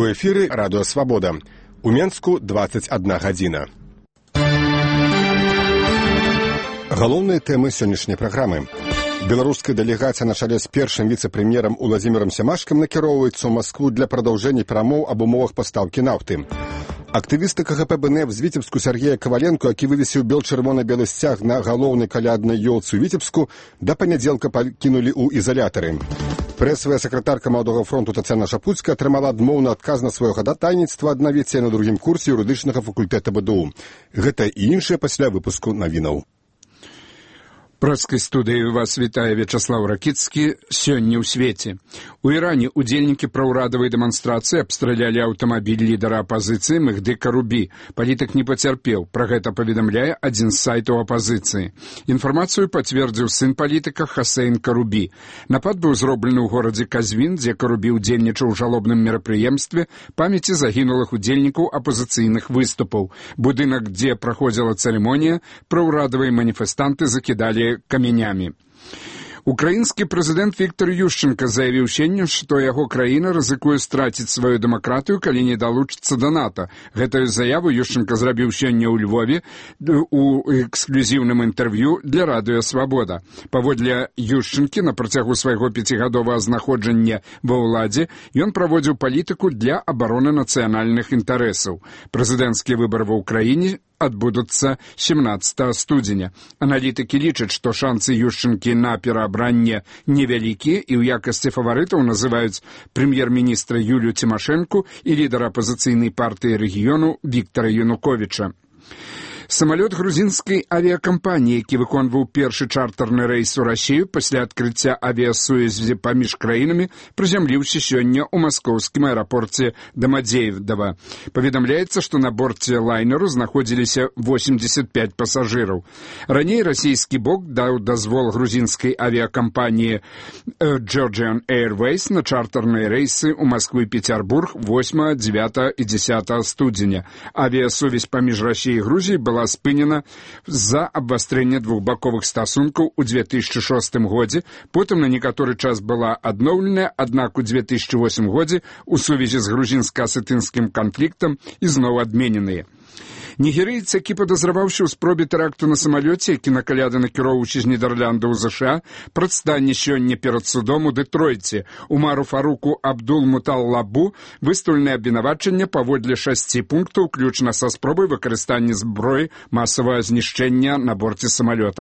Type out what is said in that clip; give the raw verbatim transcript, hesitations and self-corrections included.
У эфіры радыё «Свабода». У Менску дваццаць адна гадзіна. Галоўныя тэмы сённяшняй праграмы. Беларуская дэлегацыя на чале з першым віцэ-прэм'ерам Уладзімірам Сямашкам накіроўваецца ў Маскву для прадаўжэння перамоў аб умовах пастаўкі нафты. Актывісты КГП БНЭФ з Віцебску Сергея Каваленко, які вывесіў бел-чырвона-белы сцяг на галоўнай каляднай ёлцы ў Віцебску, да панядзелка пакінулі ў изалятары. Прэсавая сакратарка Маладога фронту Тацяна Шапуцкая атрымала адмоўны адказ на сваё хадатайніцтва аднавіць на другім курсе юрыдычнага факультэта БДУ. Гэта і іншае пасля выпуску навінаў. Прэскай студыі вас вітае Вячаслав Ракіцкі. Сёння ў свеце. У Іране удзельнікі праўрадавай дэманстрацыі абстралялі аўтамабіль лідара апазіцыі Мехды Карубі. Палітык не пацярпеў. Пра гэта паведамляе адзін з сайтаў апазіцыі. Інфармацыю пацвердзіў сын палітыка Хасейн Карубі. Напад быў зроблены ў горадзе Казвін, дзе Карубі ўдзельнічаў у жалобным мерапрыемстве памяці загінулых удзельнікаў апазіцыйных выступаў. Будынак, дзе праходзіла цырымонія, праўрадавыя маніфестанты закідалі каменямі. Украінскі прэзідэнт Віктор Ющенка заявіў сёння, што яго краіна рызыкуе страціць сваю дэмакратыю, калі не далучыцца да НАТО. Гэтую заяву Ющенка зрабіў сёння ў Львове у эксклюзіўным інтэрв'ю для радыё «Свабода». Паводле Ющенкі, на працягу свайго пяцігадовага знаходжання ва ўладзе ён праводзіў палітыку для абароны нацыянальных інтарэсаў. Прэзідэнцкія выбары ва ўкраіне адбудуцца семнаццатага студзеня. Аналітыкі лічаць, што шансы Ющенкі на пераабранне невялікія і ў якасці фаварытаў называюць прэм'ер-міністра Юлію Цімашэнку і лідара апазіцыйнай партыі рэгіёну Віктара Януковіча. Самалёт грузінскай авіякампаніі, які выконваў першы чартарны рэйс у Расію пасля адкрыцця авіасувязі паміж краінамі, прызямліўся сёння ў маскоўскім аэрапорце Дамадзеевдава. Паведамляецца, што на борце лайнеру знаходзіліся восемьдесят пять пасажыраў. Раней расійскі бок даў дазвол грузінскай авіякампаніі Georgian Airways на чартарныя рэйсы ў Маскву і Пецярбург восьмага, дзевятага і дзесятага студзеня. Авіасувязь паміж Расіяй і Грузіяй была спынена з-за абвастрэння двухбаковых стасункаў у две тысячы шостым годзе, потым на некаторы час была адноўленая, аднак у две тысячи восьмым годзе у сувязі з грузінска-асетынскім канфліктам ізноў адмененыя. Нігерыец, які падазраваўся ў спробе тэракту на самалёце, які на каляды накіроўваўся з Нідерландаў у ЗША, прадстане сёння перад судом у Дэтройце. Умару Фаруку Абдул-Муталлабу выстаўленае абвінавачанне паводле шасці пунктаў, уключна са спробай выкарыстання зброі масавага знішчэння на борце самалёта.